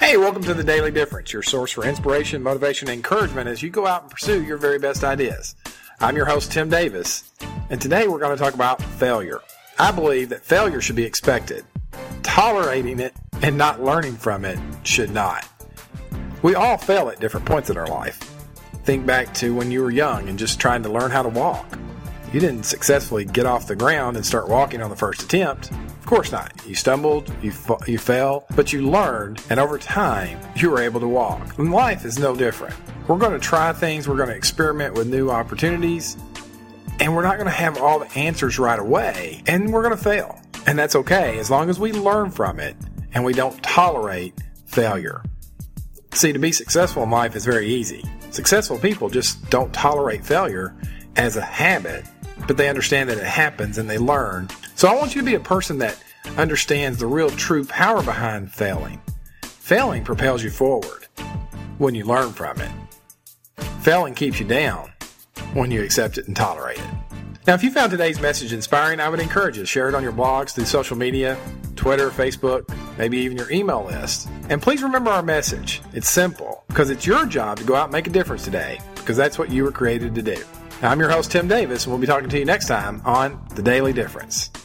Hey, welcome to The Daily Difference, your source for inspiration, motivation, and encouragement as you go out and pursue your very best ideas. I'm your host, Tim Davis, and today we're going to talk about failure. I believe that failure should be expected. Tolerating it and not learning from it should not. We all fail at different points in our life. Think back to when you were young and just trying to learn how to walk. You didn't successfully get off the ground and start walking on the first attempt. Of course not. You stumbled, you fell, but you learned, and over time, you were able to walk. And life is no different. We're going to try things, we're going to experiment with new opportunities, and we're not going to have all the answers right away, and we're going to fail. And that's okay, as long as we learn from it, and we don't tolerate failure. See, to be successful in life is very easy. Successful people just don't tolerate failure as a habit, but they understand that it happens and they learn. So I want you to be a person that understands the real true power behind failing. Failing propels you forward when you learn from it. Failing keeps you down when you accept it and tolerate it. Now, if you found today's message inspiring, I would encourage you to share it on your blogs, through social media, Twitter, Facebook, maybe even your email list. And please remember our message. It's simple, because it's your job to go out and make a difference today, because that's what you were created to do. Now, I'm your host, Tim Davis, and we'll be talking to you next time on The Daily Difference.